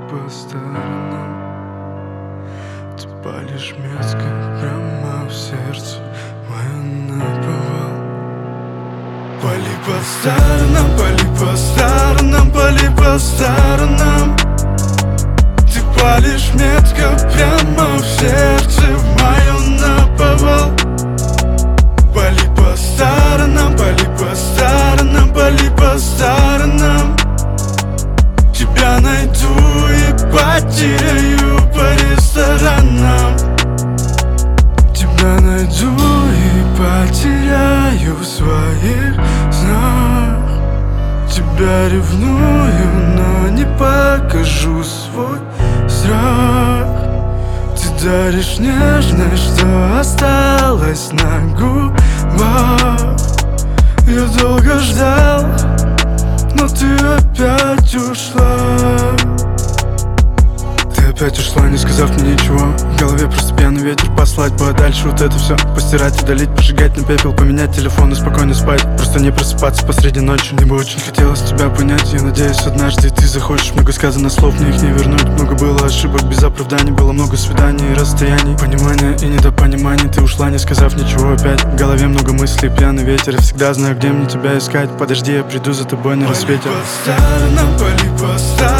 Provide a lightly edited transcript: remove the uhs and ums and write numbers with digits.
по сторонам. Ты палишь метко прямо в сердце мое наповал. Пали по сторонам, пали по сторонам, пали по сторонам. Ты палишь метко прямо в сердце мое наповал. Пали по сторонам, пали по сторонам, пали по сторонам. Тебя найду и потеряю по ресторанам. Тебя найду и потеряю в своих снах. Тебя ревную, но не покажу свой страх. Ты даришь нежность, что осталось на губах. Я долго ждал, но ты опять ушла. Ты опять ушла, не сказав мне ничего. В голове просто пьяный ветер, послать подальше вот это все. Постирать, удалить, пожигать на пепел, поменять телефон и спокойно спать. Просто не просыпаться посреди ночи. Мне бы очень хотелось тебя понять. Я надеюсь, однажды ты захочешь. Много сказано слов, мне их не вернуть. Много было ошибок без оправданий. Было много свиданий и расстояний. Понимания и недопониманий. Ты ушла, не сказав ничего опять. В голове много мыслей, пьяный ветер. Я всегда знаю, где мне тебя искать. Подожди, я приду за тобой на рассвете. Пали по сторонам, пали по сторонам.